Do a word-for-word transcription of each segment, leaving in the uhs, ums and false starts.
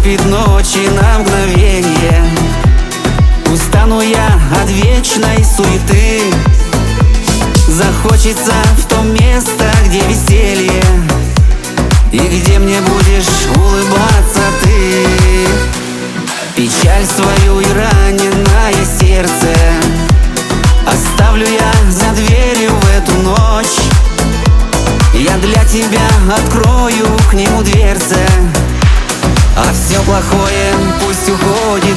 наступит ночи на мгновенье. Устану я от вечной суеты. Захочется в то место, где веселье, и где мне будешь улыбаться ты. Печаль свою и раненое сердце оставлю я за дверью в эту ночь. Я для тебя открою к нему дверцы, а все плохое пусть уходит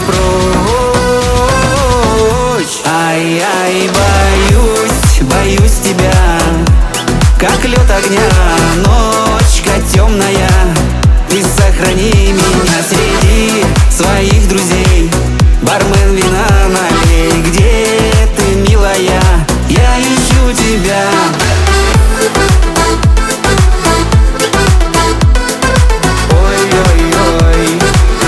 прочь. Ай-яй, боюсь, боюсь тебя, как лед огня, ночка темная. Ты сохрани меня среди своих друзей. Бармен, вина налей, где ты, милая? Я ищу тебя. Ой-ой-ой.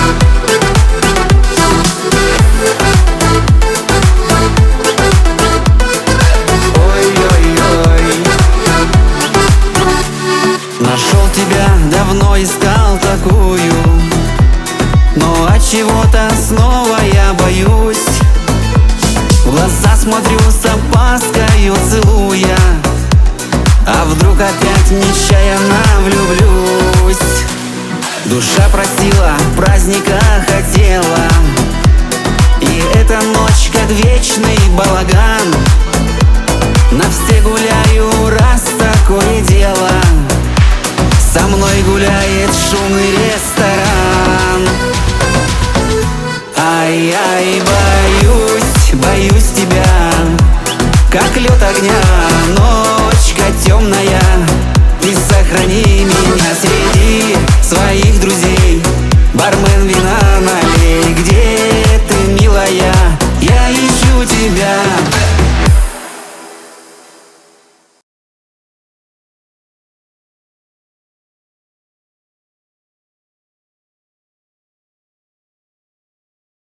Ой-ой-ой. Нашел тебя, давно искал такую, но от чего-то снова я боюсь. В глаза смотрю с опаской, целуя, а вдруг опять нечаянно влюблюсь. Душа просила, праздника хотела, и эта ночь как вечный балаган. На все гуляю, раз такое дело, со мной гуляет шумный ресторан. Ай-яй, боюсь, боюсь тебя, как лед огня,